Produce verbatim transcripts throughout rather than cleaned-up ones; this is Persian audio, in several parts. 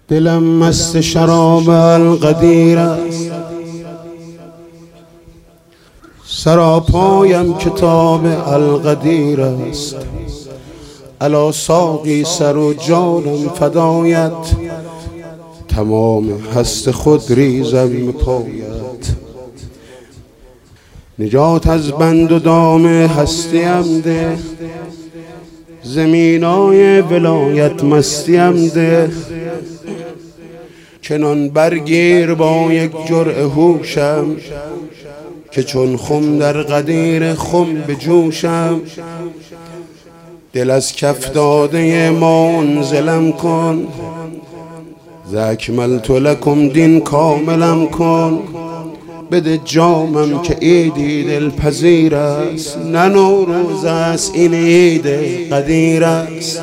دلم مست شراب القدیر است، سراپایم کتاب القدیر است. الا ساقی سر و جانم فدایت، تمام هست خود ریزم به پایت. نجات از بند و دام هستیم ده، زمینای ولایت مستیم ده. چنان برگیر با یک جرعه هوشم، که چون خم در قدیر خم بجوشم. دل از کف داده ما انزلم کن، ذاکملت لکم دین کاملم کن. بده جامم که عیدی دلپذیر است، نه نوروز است این عید قدیر است.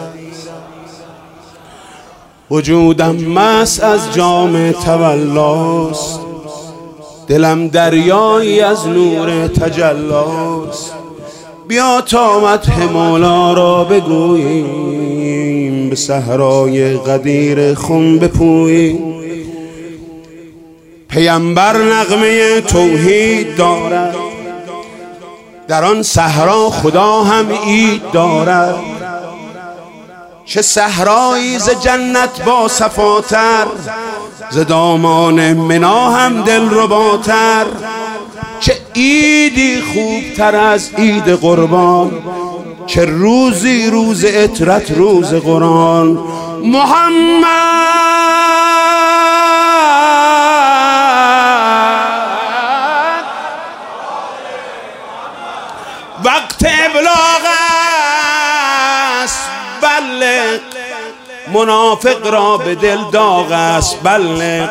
وجودم مست از جام تولاست، دلم دریایی از نور تجلاست. بیا تا مدح مولا را بگوییم، به صحرای قدیر خم بپوییم. پیامبر نغمه توحید دارد، در آن صحرا خدا هم عید دارد. چه صحرایی ز جنت با صفاتر، ز دامان منا هم دلرباتر. چه عیدی خوبتر از عید قربان، چه روزی روز عطرت روز قرآن. محمد وقت ابلاغ است، بلغ. منافق را به دل داغ است، بلغ.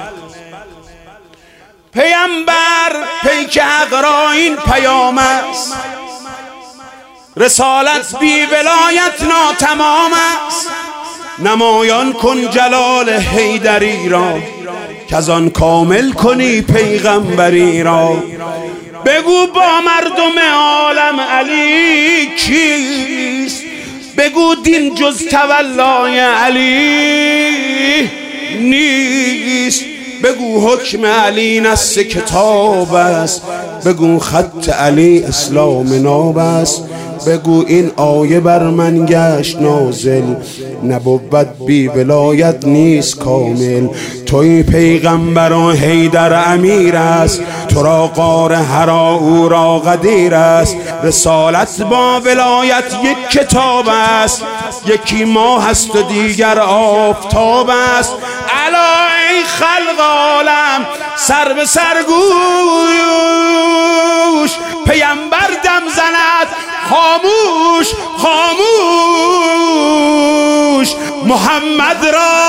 پیامبر پیک حق را این پیام است، رسالت بی ولایت ناتمام است. نمایان کن جلال حیدری را، که از آن کامل کنی پیغمبری را. بگو با مردم عالم علی کیست، بگو دین جز تولای علی نیست. بگو حکم علی نص کتاب است، بگو خط علی اسلام ناب است. بگو این آیه بر من گشت نازل، نبوت بی ولایت نیست کامل. توی پیغمبر و حیدر امیر است، تو را غار حرا او را قدیر است. رسالت با ولایت یک کتاب است، یکی ماه است و دیگر آفتاب است. الا ای خلق عالم سر به سر گوش، پیامبر دم زند خاموش خاموش. محمد را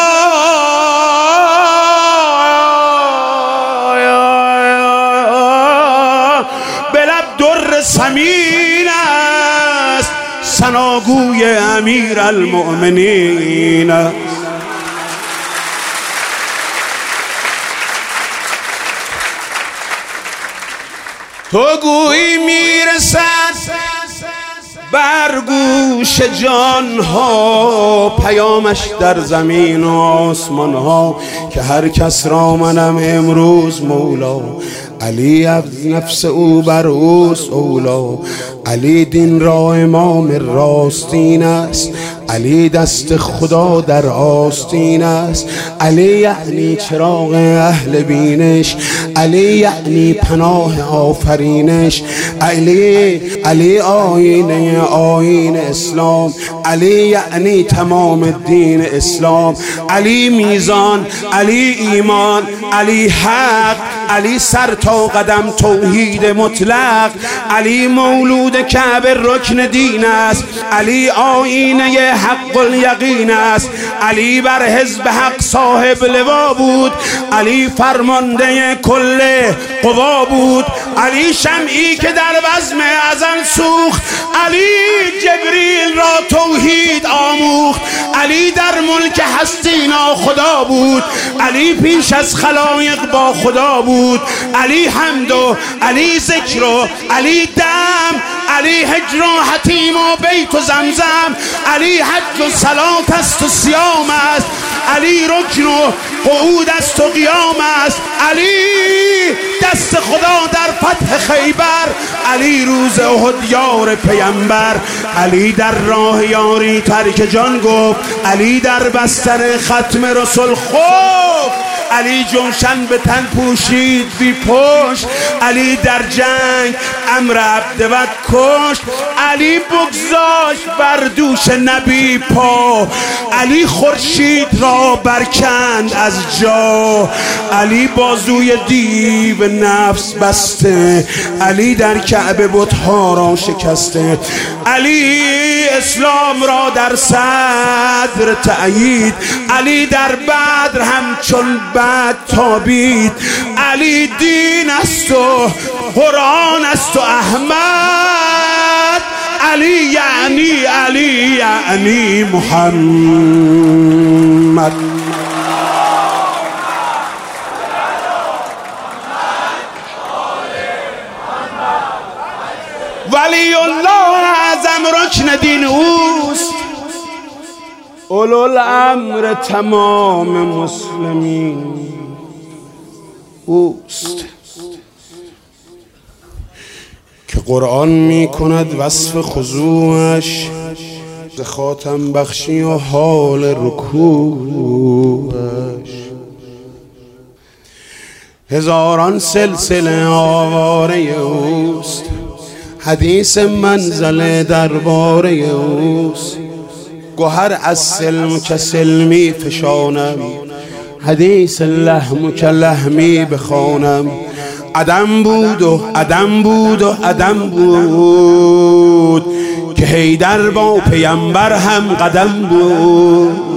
به لب در ثمین است، ثناگوی امیر المؤمنین. تو گویی میرسد بر گوش جان ها، پیامش در زمین و آسمان ها. که هر کس را منم امروز مولا، علی از نفس او بر اوست اولا. علی دین را امام راستین است، علی دست خدا در آستین است. علی یعنی چراغ اهل بینش، علی یعنی پناه آفرینش. علی علی آینه آیین اسلام، علی یعنی تمام دین اسلام. علی میزان، علی ایمان، علی حق، علی سر تا قدم توحید مطلق. علی مولود کعبه رکن دین است، علی آینه حق الیقین است. علی بر حزب حق صاحب لوا بود، علی فرمانده کل قوا بود. علی شمعی که در بزم ازل سوخت، علی جبریل را توحید آموخت. علی در ملک هستی ناخدا بود، علی پیش از خلایق با خدا بود. علی حمد و علی ذکر و علی دم، علی هجر و حتیم و بیت و زمزم. علی حج و صلات است و صیام است، علی رکن و قعود است و قیام است، علی دست خدا در فتح خیبر، علی روز احد یار پیمبر، علی در راه یاری ترک جان گفت، علی در بستر ختم رسول خفت، علی جوشن به تن پوشید بی پشت، علی در جنگ امر عبد بد کشت، علی بگذاشت بر دوش نبی پا، علی خورشید را برکند از جا، علی بازوی دیو نفس بسته، علی در کعبه بت‌ها را شکسته، علی اسلام را در صدر تأیید، علی در بدر همچون بعد تابید، علی دین است و قرآن است و احمد، علی یعنی علی یعنی محمد. ولی الله اعظم رکن دین اوست، اولوالامر تمام مسلمین اوست، که قرآن می کند وصف خضوعش، ز خاتم بخشی و حال رکوعش، هزاران سلسله آواره اوست، حدیث منزل درباره اوست، گوهر از سلم که سلمی فشانم، حدیث لحم که لحمی بخوانم، عدم بود و عدم بود و عدم بود، که حیدر با پیمبر هم قدم بود،